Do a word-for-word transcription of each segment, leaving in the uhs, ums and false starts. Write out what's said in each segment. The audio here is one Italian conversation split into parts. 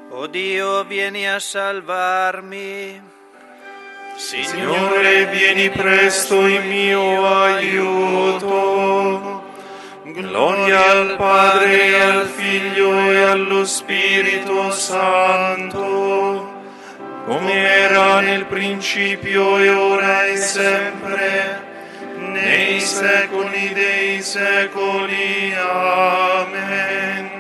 O Dio, vieni a salvarmi. Signore, vieni presto in mio aiuto. Gloria al Padre, e al Figlio e allo Spirito Santo, come era nel principio e ora e sempre, nei secoli dei secoli. Amen.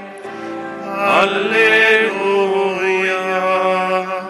Alleluia.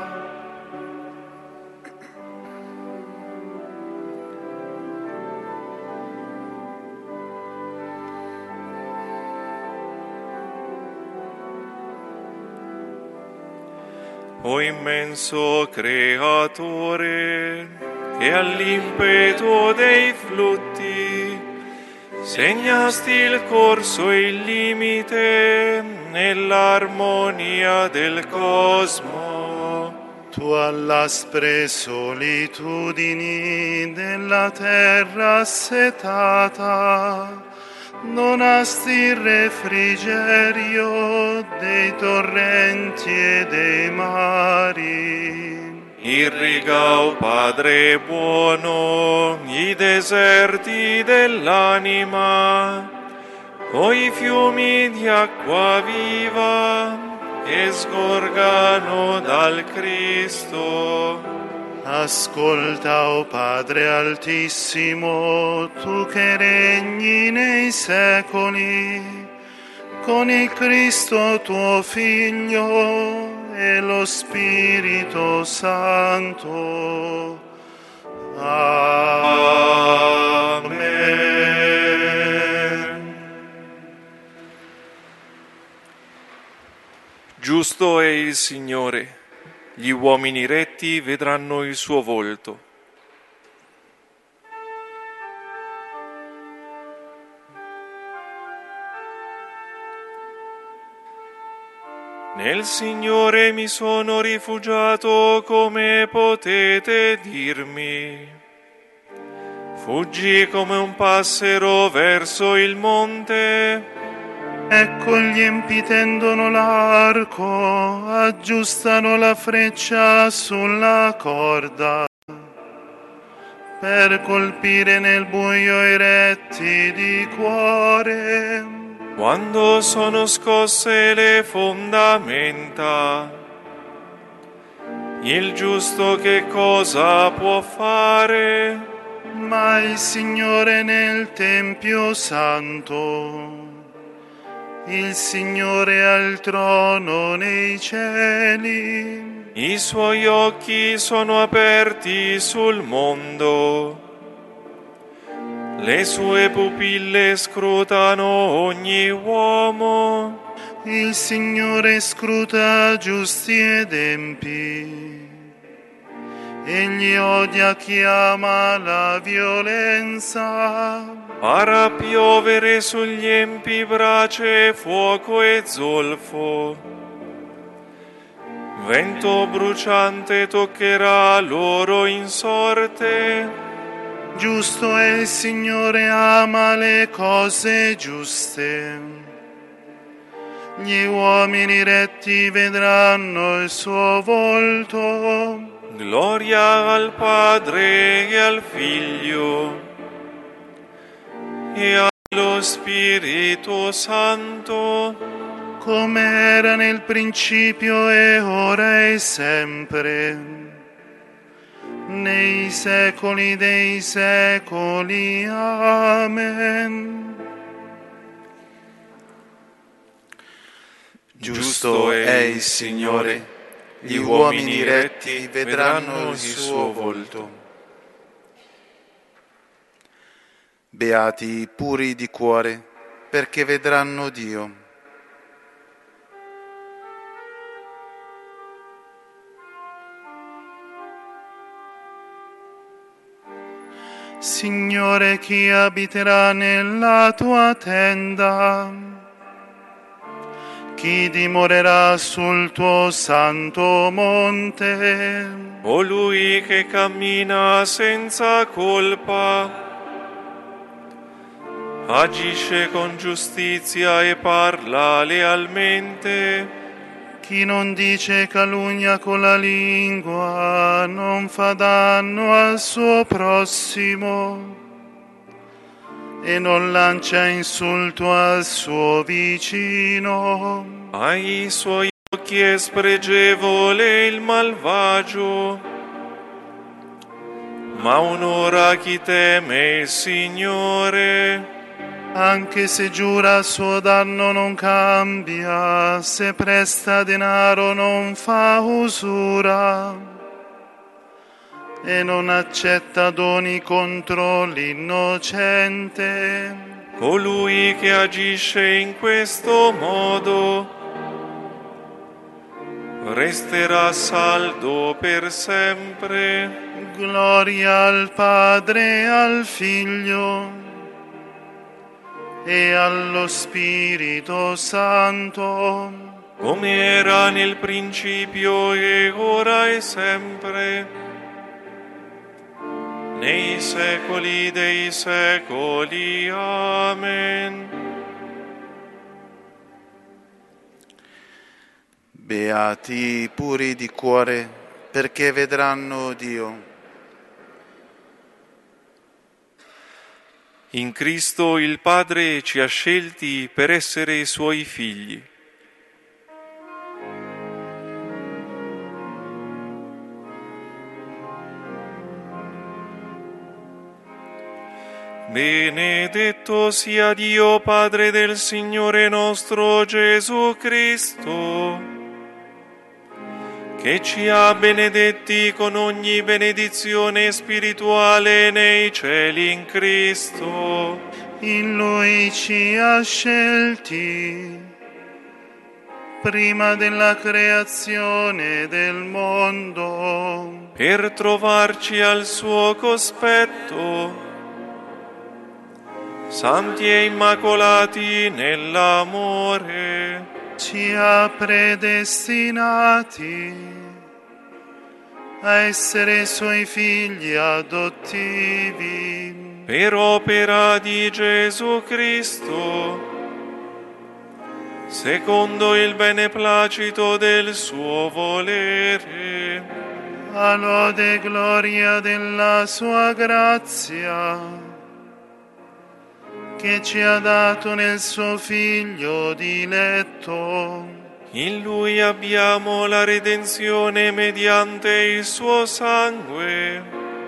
O immenso Creatore, che all'impeto dei flutti segnasti il corso e il limite nell'armonia del cosmo. Tu all'aspre solitudini della terra assetata donasti il refrigerio dei torrenti e dei mari. Irriga, o Padre buono, i deserti dell'anima, coi fiumi di acqua viva che sgorgano dal Cristo. Ascolta, o Padre Altissimo, tu che regni nei secoli, con il Cristo tuo Figlio e lo Spirito Santo. Amen. Giusto è il Signore. Gli uomini retti vedranno il suo volto. Nel Signore mi sono rifugiato, come potete dirmi. Fuggi come un passero verso il monte. Ecco gli empi tendono l'arco, aggiustano la freccia sulla corda, per colpire nel buio i retti di cuore. Quando sono scosse le fondamenta, il giusto che cosa può fare? Ma il Signore nel Tempio Santo, il Signore al trono nei cieli. I suoi occhi sono aperti sul mondo, le sue pupille scrutano ogni uomo. Il Signore scruta giusti ed empi, egli odia chi ama la violenza. Farà piovere sugli empi brace, fuoco e zolfo. Vento bruciante toccherà loro in sorte. Giusto è il Signore, ama le cose giuste. Gli uomini retti vedranno il suo volto. Gloria al Padre e al Figlio e allo Spirito Santo, come era nel principio e ora e sempre, nei secoli dei secoli. Amen. Giusto è il Signore, gli uomini retti vedranno il suo volto. Beati i puri di cuore, perché vedranno Dio. Signore, chi abiterà nella tua tenda? Chi dimorerà sul tuo santo monte? Colui che cammina senza colpa, agisce con giustizia e parla lealmente. Chi non dice calunnia con la lingua non fa danno al suo prossimo e non lancia insulto al suo vicino. Ai suoi occhi è spregevole il malvagio, ma onora chi teme il Signore. Anche se giura a suo danno non cambia, se presta denaro non fa usura e non accetta doni contro l'innocente. Colui che agisce in questo modo resterà saldo per sempre. Gloria al Padre e al Figlio e allo Spirito Santo, come era nel principio e ora e sempre, nei secoli dei secoli. Amen. Beati i puri di cuore, perché vedranno Dio. In Cristo il Padre ci ha scelti per essere Suoi figli. Benedetto sia Dio, Padre del Signore nostro Gesù Cristo, che ci ha benedetti con ogni benedizione spirituale nei cieli in Cristo. in Lui ci ha scelti prima della creazione del mondo, Per trovarci al suo cospetto, santi e immacolati nell'amore. ci ha predestinati a essere Suoi figli adottivi, Per opera di Gesù Cristo, secondo il beneplacito del suo volere, a lode e gloria della Sua grazia, che ci ha dato nel suo Figlio diletto. in Lui abbiamo la redenzione mediante il suo sangue,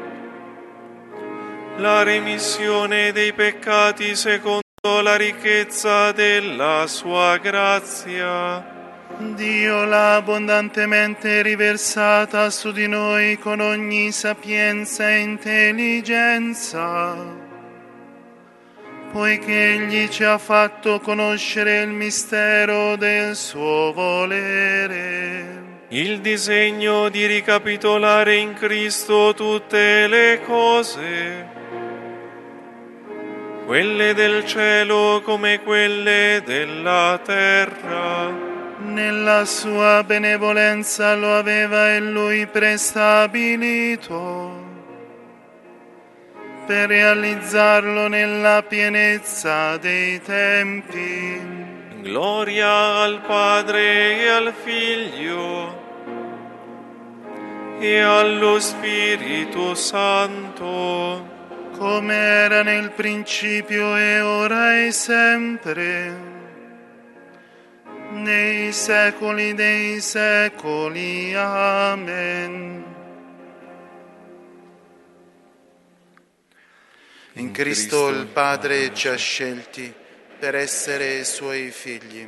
la remissione dei peccati secondo la ricchezza della sua grazia. Dio l'ha abbondantemente riversata su di noi con ogni sapienza e intelligenza, poiché Egli ci ha fatto conoscere il mistero del suo volere, Il disegno di ricapitolare in Cristo tutte le cose, quelle del cielo come quelle della terra. nella sua benevolenza lo aveva e Lui prestabilito, per realizzarlo nella pienezza dei tempi. Gloria al Padre e al Figlio e allo Spirito Santo, Come era nel principio e ora e sempre, nei secoli dei secoli. Amen. In Cristo il Padre ci ha scelti per essere Suoi figli.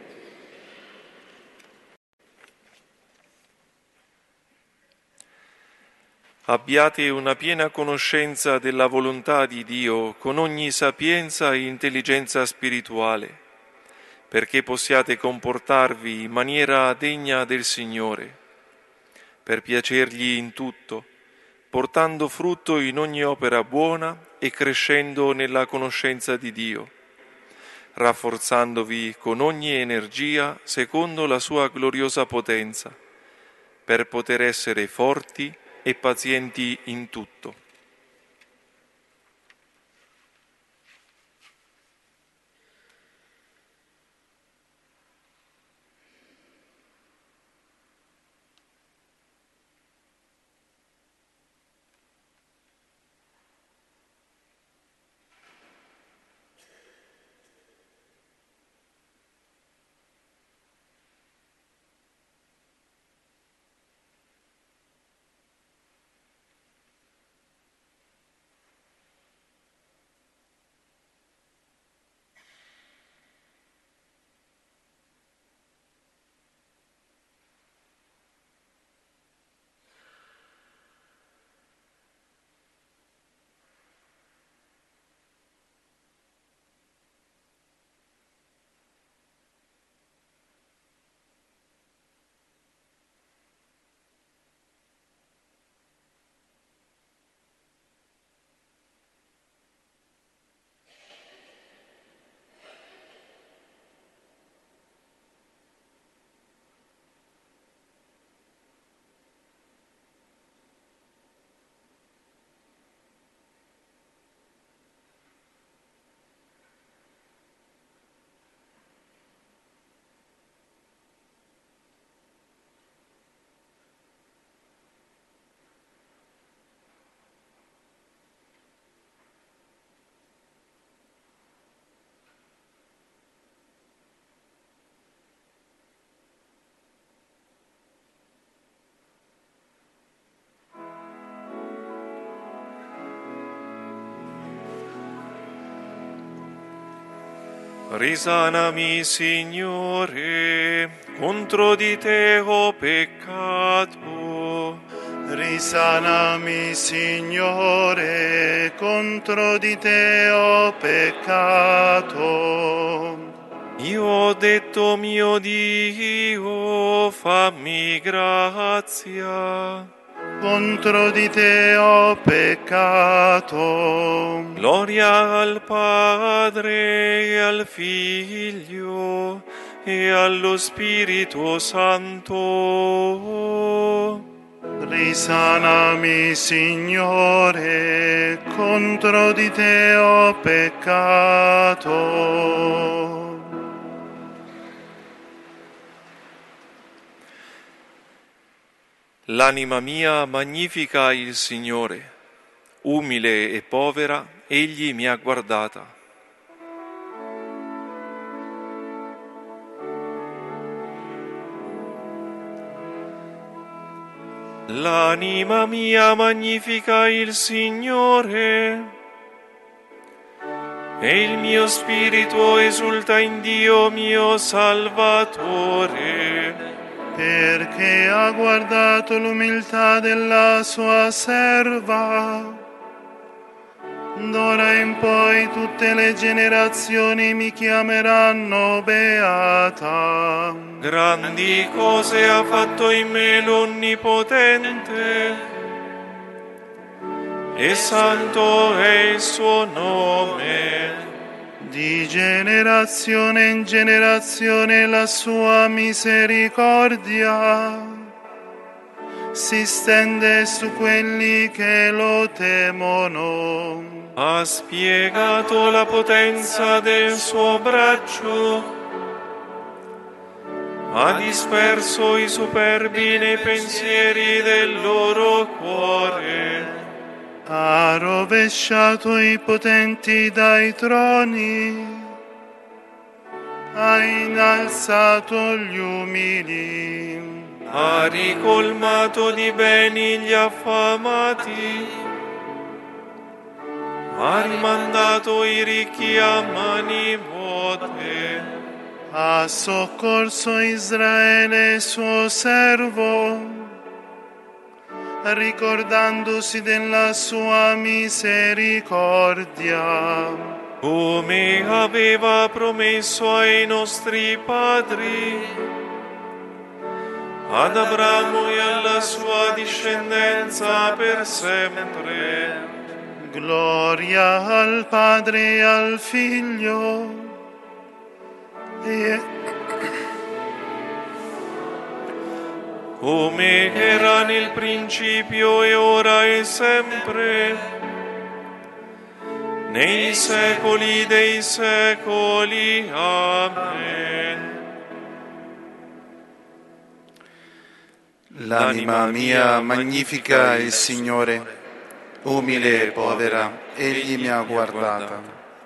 abbiate una piena conoscenza della volontà di Dio con ogni sapienza e intelligenza spirituale, perché possiate comportarvi in maniera degna del Signore, per piacergli in tutto, portando frutto in ogni opera buona e crescendo nella conoscenza di Dio, rafforzandovi con ogni energia secondo la sua gloriosa potenza, per poter essere forti e pazienti in tutto. Risanami, Signore, contro di te ho peccato. Risanami, Signore, contro di te ho peccato. Io ho detto, mio Dio, fammi grazia. Contro di te ho peccato. Gloria al Padre e al Figlio e allo Spirito Santo. Risanami, Signore, contro di te ho peccato. L'anima mia magnifica il Signore, umile e povera, egli mi ha guardata. L'anima mia magnifica il Signore, e il mio spirito esulta in Dio mio Salvatore, perché ha guardato l'umiltà della sua serva. D'ora in poi tutte le generazioni mi chiameranno beata. grandi cose ha fatto in me l'Onnipotente, e santo è il suo nome. Di generazione in generazione la sua misericordia si stende su quelli che lo temono. Ha spiegato la potenza del suo braccio, ha disperso i superbi nei pensieri del loro cuore. Ha rovesciato i potenti dai troni, ha innalzato gli umili, Ha ricolmato di beni gli affamati, ha rimandato i ricchi a mani vuote. ha soccorso Israele suo servo, ricordandosi della sua misericordia, come aveva promesso ai nostri padri, ad Abramo e alla sua discendenza per sempre. gloria al Padre e al Figlio e come era nel principio e ora e sempre, nei secoli dei secoli. Amen. L'anima mia magnifica il Signore, umile e povera, egli mi ha guardata.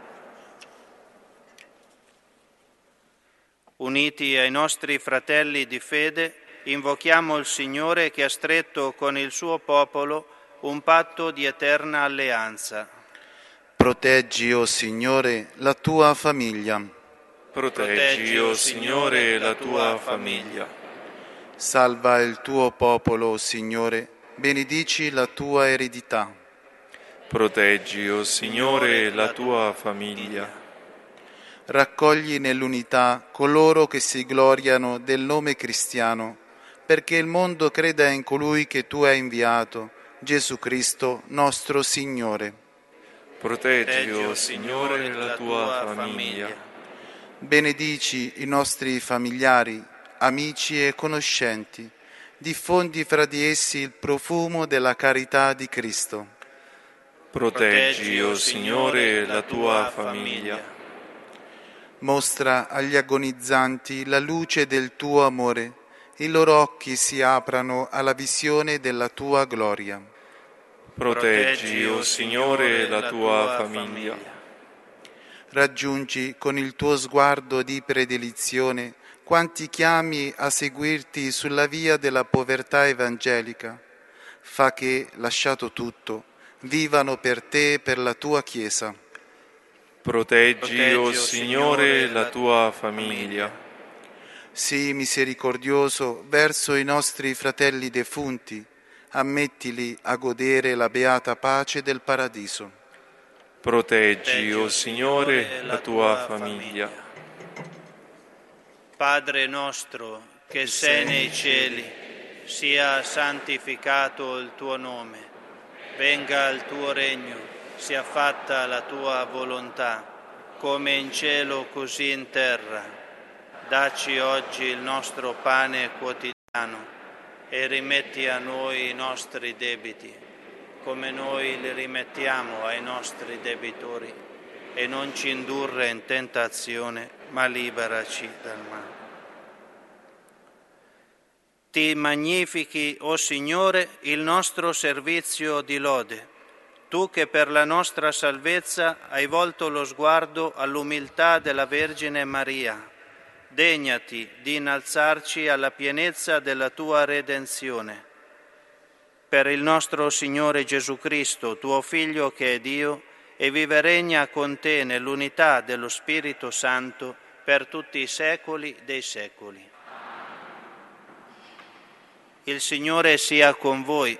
Uniti ai nostri fratelli di fede, invochiamo il Signore che ha stretto con il suo popolo un patto di eterna alleanza. Proteggi, o Signore, la tua famiglia. Proteggi, o Signore, la tua famiglia. Salva il tuo popolo, o Signore, benedici la tua eredità. Proteggi, o Signore, la tua famiglia. Raccogli nell'unità coloro che si gloriano del nome cristiano, perché il mondo creda in colui che tu hai inviato, Gesù Cristo, nostro Signore. Proteggi, o Signore, la tua famiglia. Benedici i nostri familiari, amici e conoscenti, diffondi fra di essi il profumo della carità di Cristo. Proteggi, o Signore, la tua famiglia. Mostra agli agonizzanti la luce del tuo amore, i loro occhi si aprano alla visione della tua gloria. Proteggi, o Signore, la tua famiglia. Raggiungi con il tuo sguardo di predilizione quanti chiami a seguirti sulla via della povertà evangelica. Fa che, lasciato tutto, vivano per te e per la tua Chiesa. Proteggi, o Signore, la tua famiglia. Sii misericordioso verso i nostri fratelli defunti, ammettili a godere la beata pace del paradiso. Proteggi, o Signore, la tua famiglia. Padre nostro, che sei nei cieli, sia santificato il tuo nome. Venga il tuo regno, sia fatta la tua volontà, come in cielo così in terra. Dacci oggi il nostro pane quotidiano e rimetti a noi i nostri debiti, come noi li rimettiamo ai nostri debitori, e non ci indurre in tentazione, ma liberaci dal male. Ti magnifichi, o Signore, il nostro servizio di lode, tu che per la nostra salvezza hai volto lo sguardo all'umiltà della Vergine Maria. Degnati di innalzarci alla pienezza della tua redenzione. Per il nostro Signore Gesù Cristo, tuo Figlio che è Dio, e vive e regna con te nell'unità dello Spirito Santo per tutti i secoli dei secoli. Il Signore sia con voi.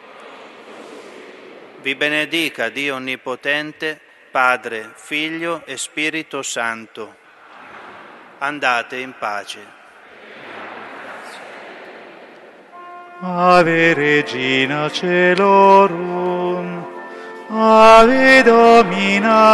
Vi benedica Dio Onnipotente, Padre, Figlio e Spirito Santo. Andate in pace. Ave Regina Caelorum, Ave Domina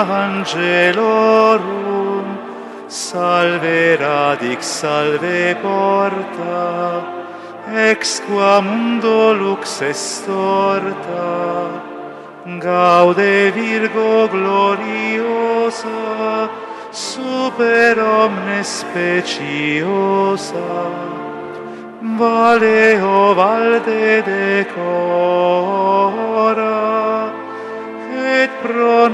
Angelorum, Salve Radix, Salve Porta, ex qua mundo lux estorta, Gaude Virgo gloriosa, super omnes speciosa, Vale o valde decora, et pro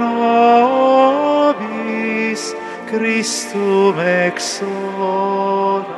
nobis Christum exora.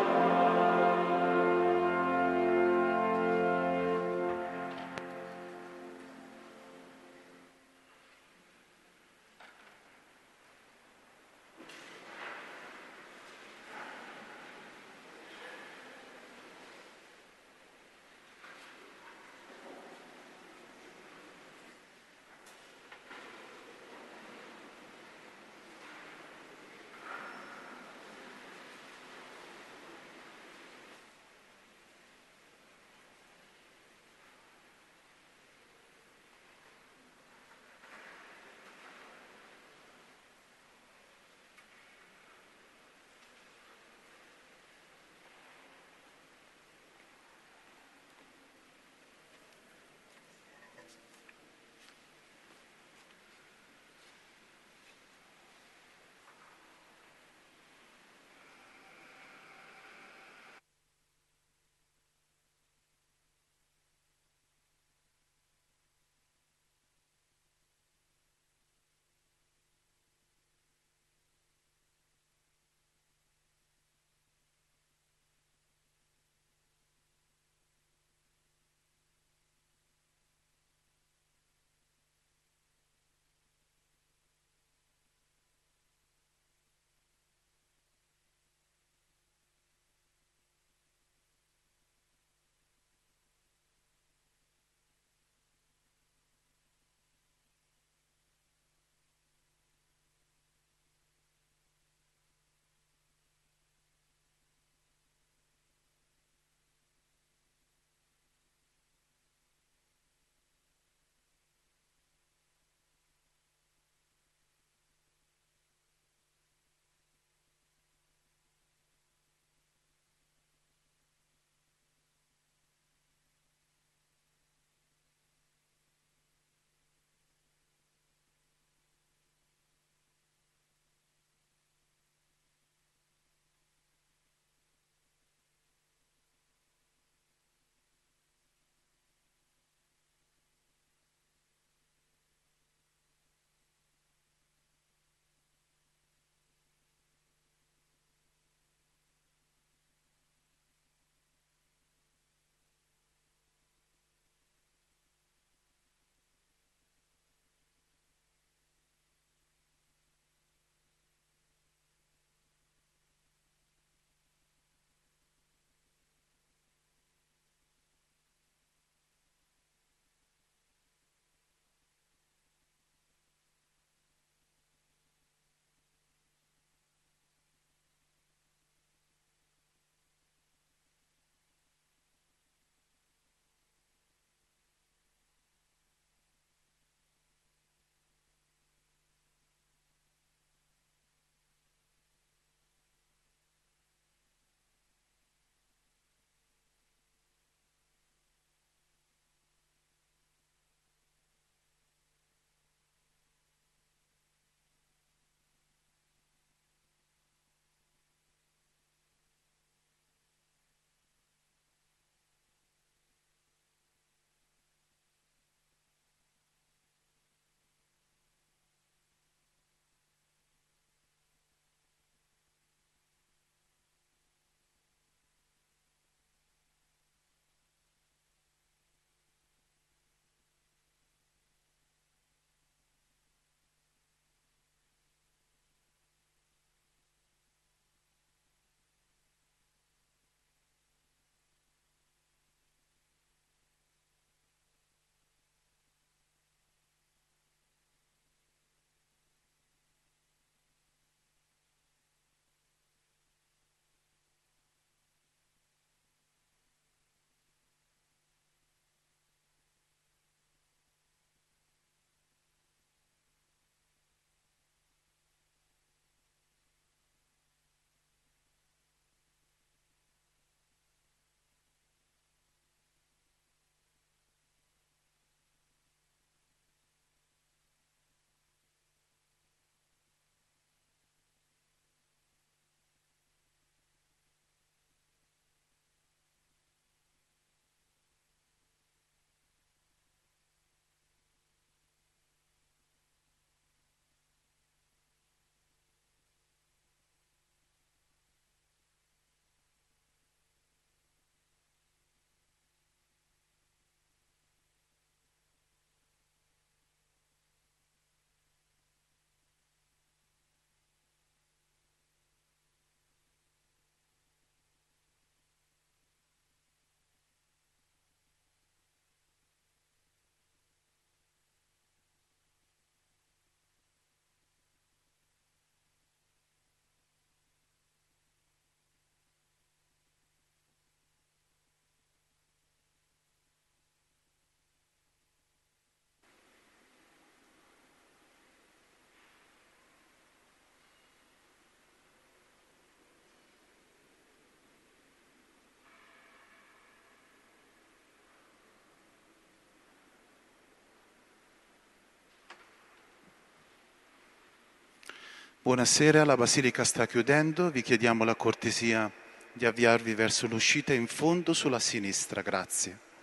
Buonasera, la Basilica sta chiudendo, vi chiediamo la cortesia di avviarvi verso l'uscita in fondo sulla sinistra, grazie.